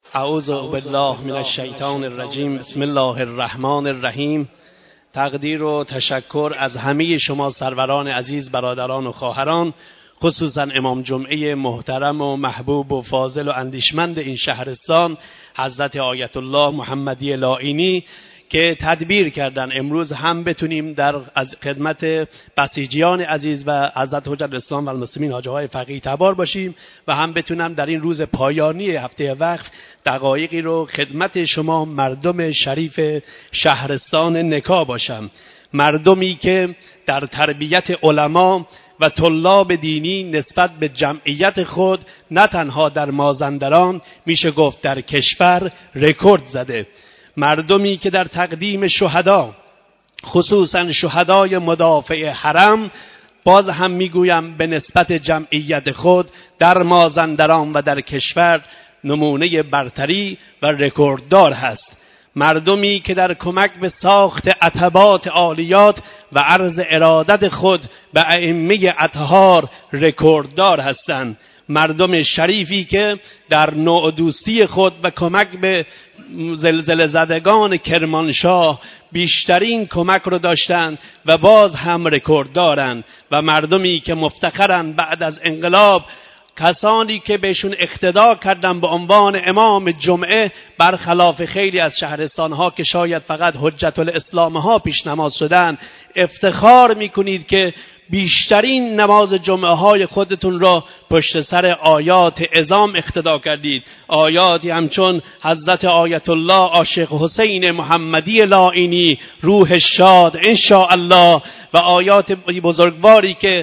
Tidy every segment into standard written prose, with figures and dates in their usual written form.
اعوذ بالله من الشیطان الرجیم. بسم الله الرحمن الرحیم. تقدیر و تشکر از همه شما سروران عزیز، برادران و خواهران، خصوصا امام جمعه محترم و محبوب و فاضل و اندیشمند این شهرستان حضرت آیت الله محمدی لاینی که تدبیر کردن امروز هم بتونیم در خدمت بسیجیان عزیز و حضرت حجت الاسلام و المسلمین حاجی های فقیه تبار باشیم و هم بتونم در این روز پایانی هفته وقف دقایقی رو خدمت شما مردم شریف شهرستان نکا باشم. مردمی که در تربیت علما و طلاب دینی نسبت به جمعیت خود نه تنها در مازندران میشه گفت در کشور رکورد زده. مردمی که در تقدیم شهدا، خصوصا شهدای مدافع حرم، باز هم میگویم به نسبت جمعیت خود در مازندران و در کشور نمونه برتری و رکورددار هست. مردمی که در کمک به ساخت عتبات عالیات و عرض ارادت خود به ائمه اطهار رکورددار هستند. مردم شریفی که در نوع دوستی خود و کمک به زلزله زدگان کرمانشاه بیشترین کمک رو داشتند و باز هم رکورد دارند. و مردمی که مفتخرند بعد از انقلاب کسانی که بهشون اقتدا کردن به عنوان امام جمعه، برخلاف خیلی از شهرستانها که شاید فقط حجت الاسلام ها پیش نماز شدن، افتخار میکنید که بیشترین نماز جمعه های خودتون را پشت سر آیات عظام اقتدا کردید. آیاتی همچون حضرت آیت الله عاشق حسین محمدی لاینی روح شاد انشاءالله و آیات بزرگواری که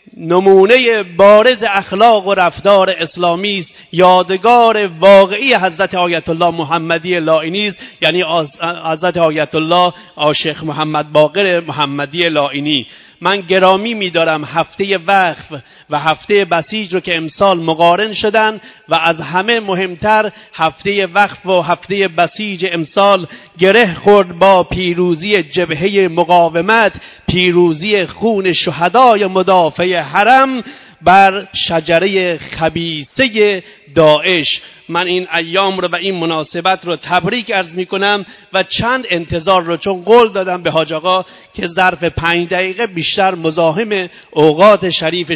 نمونه بارز اخلاق و رفتار اسلامی است، یادگار واقعی حضرت آیت الله محمدی لاینی است، یعنی حضرت آیت الله عاشق محمد باقر محمدی لاینی. من گرامی می‌دارم هفته وقف و هفته بسیج رو که امسال مقارن شدن و از همه مهمتر هفته وقف و هفته بسیج امسال گره خورد با پیروزی جبهه مقاومت، پیروزی خون شهدای مدافع حرم بر شجره خبیثه داعش. من این ایام رو و این مناسبت رو تبریک عرض می کنم و چند انتظار رو، چون قول دادم به حاج آقا که ظرف 5 دقیقه بیشتر مزاحم اوقات شریف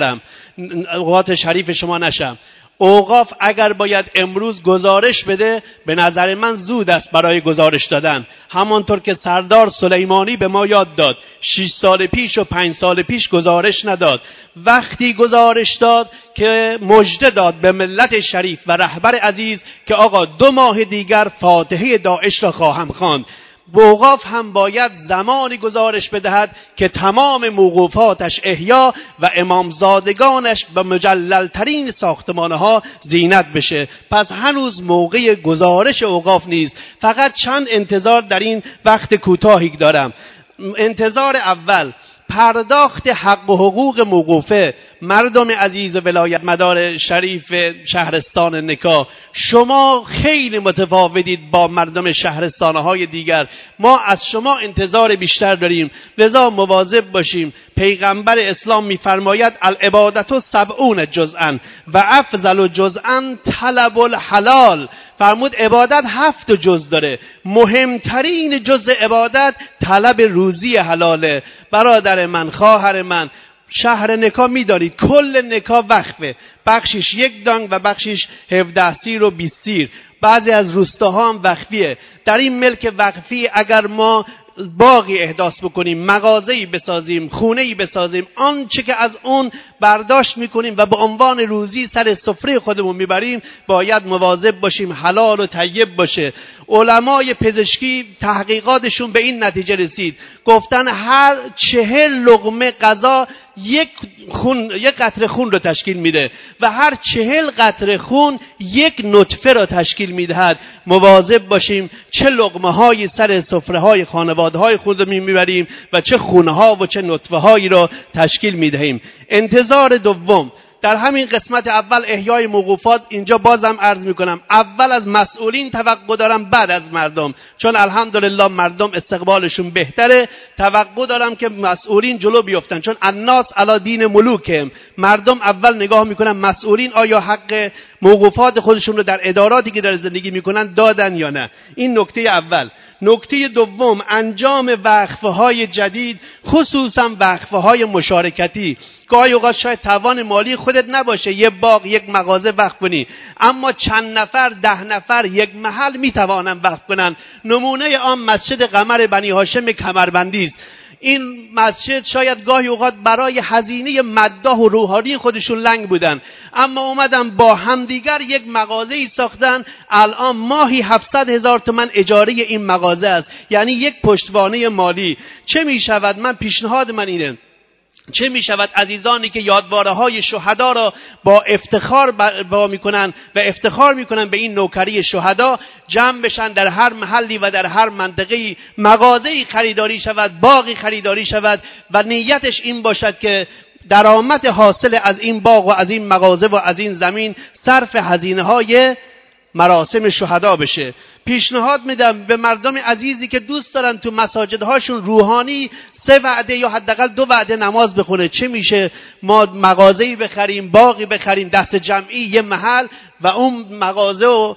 شما نشم. اوقاف اگر باید امروز گزارش بده، به نظر من زود است برای گزارش دادن. همانطور که سردار سلیمانی به ما یاد داد 6 سال پیش و 5 سال پیش گزارش نداد. وقتی گزارش داد که مژده داد به ملت شریف و رهبر عزیز که آقا 2 ماه دیگر فاتحه داعش را خواهم خواند. اوقاف هم باید زمانی گزارش بدهد که تمام موقوفاتش احیا و امامزادگانش به مجللترین ساختمانها زینت بشه. پس هنوز موقع گزارش اوقاف نیست. فقط چند انتظار در این وقت کوتاهی دارم. انتظار اول، پرداخت حق و حقوق موقوفه. مردم عزیز ولایت مدار شریف شهرستان نکا، شما خیلی متفاوتید با مردم شهرستانهای دیگر. ما از شما انتظار بیشتر داریم، لذا مواظب باشیم. پیغمبر اسلام می‌فرماید العبادت 70 جزءا و افضل جزءا طلب الحلال. فرمود عبادت 7 جز داره، مهمترین جز عبادت طلب روزی حلاله. برادر من، خواهر من، شهر نکا میدانید کل نکا وقفه، بخشش 1 دانگ و بخشش 17 سیر و 20 سیر. بعضی از روستاها هم وقفیه. در این ملک وقفی اگر ما باغی احداث بکنیم، مغازه‌ای بسازیم، خونه‌ای بسازیم، آنچه که از اون برداشت میکنیم و به عنوان روزی سر سفره خودمون میبریم، باید مواظب باشیم حلال و طیب باشه. علمای پزشکی تحقیقاتشون به این نتیجه رسید، گفتن هر 40 لقمه غذا یک قطره خون رو تشکیل میده و هر 40 قطره خون 1 نطفه رو تشکیل میدهد. مواظب باشیم چه لقمه های سر سفره های خانواده های خودمون میبریم و چه خونها و چه نطفه هایی رو تشکیل میدهیم. انتظار دوم، در همین قسمت اول احیای موقوفات اینجا بازم عرض میکنم اول از مسئولین توقع دارم بعد از مردم، چون الحمدلله مردم استقبالشون بهتره. توقع دارم که مسئولین جلو بیفتن، چون الناس علی دین ملوکهم. مردم اول نگاه میکنن مسئولین آیا حق موقوفات خودشون رو در اداراتی که در زندگی میکنن دادن یا نه. این نکته اول. نکته دوم، انجام وقفه‌های جدید، خصوصا وقفه‌های مشارکتی. گاهی اوقات شاید توان مالی خودت نباشه یک باغ یک مغازه وقف کنی، اما چند نفر 10 نفر یک محل میتوانن وقف کنن. نمونه آن مسجد قمر بنی هاشم کمربندی است. این مسجد شاید گاهی اوقات برای هزینه مداح و روحانی خودشون لنگ بودن، اما اومدن با همدیگر یک مغازه ای ساختن. الان ماهی 700,000 تومان اجاره این مغازه است، یعنی یک پشتوانه مالی. چه می شود؟ من پیشنهاد من اینه، چه می شود عزیزانی که یادواره های شهدا را با افتخار با میکنن و افتخار میکنن به این نوکری شهدا، جمع بشن در هر محلی و در هر منطقه‌ای مغازه‌ای خریداری شود، باغی خریداری شود و نیتش این باشد که درآمد حاصل از این باغ و از این مغازه و از این زمین صرف هزینه های مراسم شهدا بشه. پیشنهاد میدم به مردم عزیزی که دوست دارن تو مساجدهاشون روحانی 3 وعده یا حداقل 2 وعده نماز بخونه، چه میشه ما مغازه‌ای بخریم، باغی بخریم، دست جمعی یه محل و اون مغازه و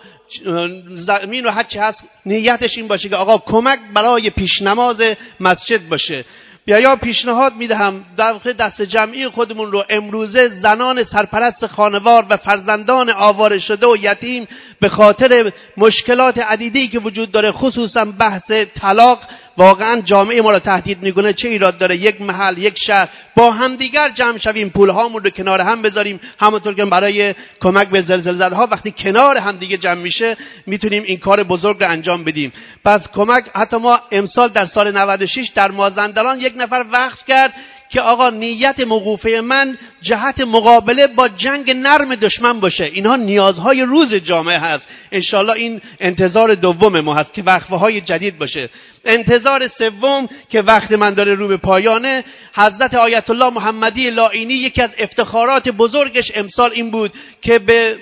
زمین و هر چی هست نیتش این باشه که آقا کمک برای پیش نماز مسجد باشه. یا پیشنهاد میدهم در دست جمعی خودمون رو امروزه زنان سرپرست خانوار و فرزندان آواره شده و یتیم به خاطر مشکلات عدیدی که وجود داره، خصوصا بحث طلاق، واقعا جامعه ما رو تهدید میکنه. چه ایراد داره یک محل یک شهر با همدیگر جمع شویم، پولهامون رو کنار هم بذاریم، همونطور که برای کمک به زلزله‌زده‌ها وقتی کنار هم دیگه جمع میشه میتونیم این کار بزرگ رو انجام بدیم. پس کمک، حتی ما امسال در سال 96 در مازندران یک نفر وقف کرد که آقا نیت موقوفه من جهت مقابله با جنگ نرم دشمن باشه. اینها نیازهای روز جامعه هست. انشالله این انتظار دوم ما هست که وقفه های جدید باشه. انتظار سوم که وقت من داره رو به پایانه، حضرت آیت الله محمدی لاینی یکی از افتخارات بزرگش امسال این بود که به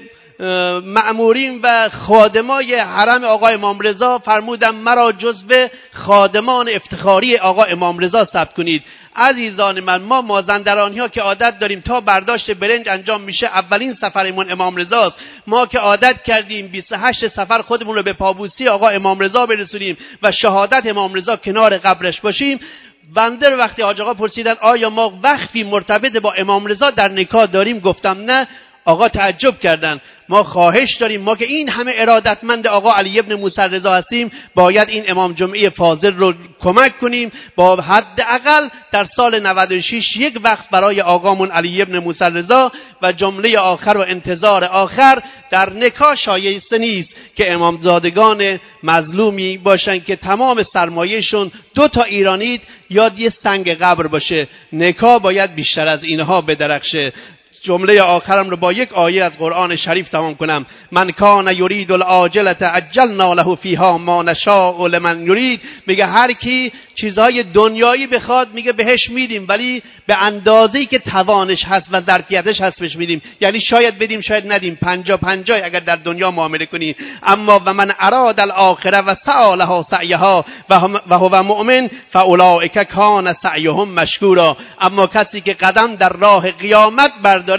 مأمورین و خادمای حرم آقا امام رضا فرمودن مرا جزو خادمان افتخاری آقا امام رضا ثبت کنید. عزیزان من، ما مازندرانی ها که عادت داریم تا برداشت برنج انجام میشه اولین سفرمون امام رضاست. ما که عادت کردیم 28 سفر خودمون رو به پابوسی آقا امام رضا برسونیم و شهادت امام رضا کنار قبرش باشیم. بنده وقتی حاج آقا پرسیدن آیا ما وقفی مرتبط با امام رضا در نکاح داریم، گفتم نه. آقا تعجب کردن. ما خواهش داریم، ما که این همه ارادتمند آقا علی ابن موسی رضا هستیم، باید این امام جمعه فاضل رو کمک کنیم با حداقل در سال 96 یک وقت برای آقامون علی ابن موسی رضا و جمله آخر و انتظار آخر. در نکاح شایسته نیست که امامزادگان مظلومی باشن که تمام سرمایهشون 2 ایرانیت یا یه سنگ قبر باشه. نکاح باید بیشتر از اینها بدرخشه. جمله آخرم رو با یک آیه از قرآن شریف تمام کنم. من کان یرید العاجلة عجلنا له فیها ما نشاء لمن یرید. میگه هر کی چیزهای دنیایی بخواد میگه بهش میدیم، ولی به اندازه‌ای که توانش هست و ظرفیتش هست بهش میدیم. یعنی شاید بدیم شاید ندیم، 50-50 اگر در دنیا معامله کنی. اما و من اراد الاخره و سعی لها سعیها و هو مؤمن فاولئک کان سعیهم مشکورا. اما کسی که قدم در راه قیامت برداره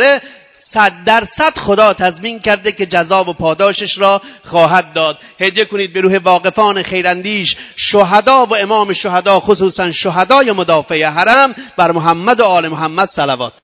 100% خدا تضمین کرده که جزا و پاداشش را خواهد داد. هدیه کنید به روح واقفان خیراندیش، شهدا و امام شهدا، خصوصا شهدای مدافع حرم، بر محمد و آل محمد صلوات.